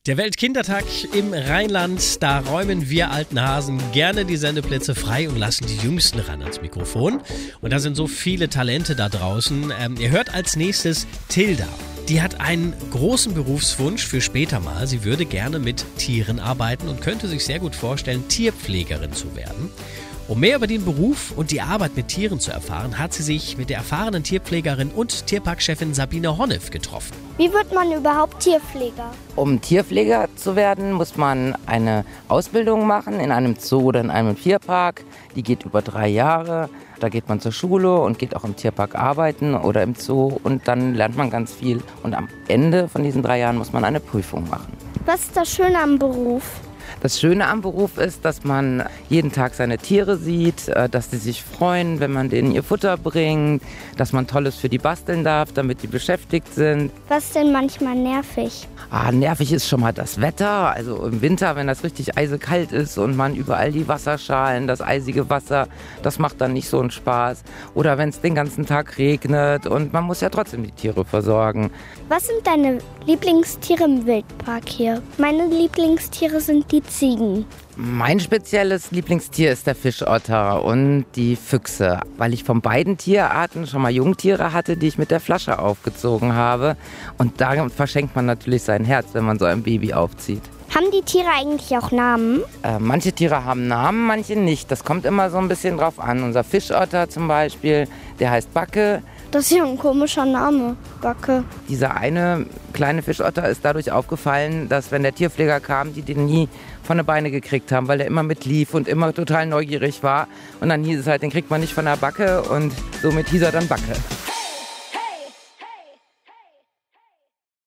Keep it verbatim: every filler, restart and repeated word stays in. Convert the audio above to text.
Der Weltkindertag im Rheinland, da räumen wir alten Hasen gerne die Sendeplätze frei und lassen die Jüngsten ran ans Mikrofon. Und da sind so viele Talente da draußen. Ähm, ihr hört als nächstes Tilda. Die hat einen großen Berufswunsch für später mal. Sie würde gerne mit Tieren arbeiten und könnte sich sehr gut vorstellen, Tierpflegerin zu werden. Um mehr über den Beruf und die Arbeit mit Tieren zu erfahren, hat sie sich mit der erfahrenen Tierpflegerin und Tierparkchefin Sabine Honnef getroffen. Wie wird man überhaupt Tierpfleger? Um Tierpfleger zu werden, muss man eine Ausbildung machen in einem Zoo oder in einem Tierpark. Die geht über drei Jahre. Da geht man zur Schule und geht auch im Tierpark arbeiten oder im Zoo und dann lernt man ganz viel. Und am Ende von diesen drei Jahren muss man eine Prüfung machen. Was ist das Schöne am Beruf? Das Schöne am Beruf ist, dass man jeden Tag seine Tiere sieht, dass sie sich freuen, wenn man denen ihr Futter bringt, dass man Tolles für die basteln darf, damit die beschäftigt sind. Was ist denn manchmal nervig? Ah, nervig ist schon mal das Wetter. Also im Winter, wenn das richtig eisekalt ist und man überall die Wasserschalen, das eisige Wasser, das macht dann nicht so einen Spaß. Oder wenn es den ganzen Tag regnet und man muss ja trotzdem die Tiere versorgen. Was sind deine Lieblingstiere im Wildpark hier? Meine Lieblingstiere sind die Ziegen. Mein spezielles Lieblingstier ist der Fischotter und die Füchse, weil ich von beiden Tierarten schon mal Jungtiere hatte, die ich mit der Flasche aufgezogen habe. Und da verschenkt man natürlich sein Herz, wenn man so ein Baby aufzieht. Haben die Tiere eigentlich auch Namen? Äh, manche Tiere haben Namen, manche nicht. Das kommt immer so ein bisschen drauf an. Unser Fischotter zum Beispiel, der heißt Backe. Das ist ja ein komischer Name, Backe. Dieser eine kleine Fischotter ist dadurch aufgefallen, dass wenn der Tierpfleger kam, die den nie von der Beine gekriegt haben, weil er immer mitlief und immer total neugierig war. Und dann hieß es halt, den kriegt man nicht von der Backe und somit hieß er dann Backe.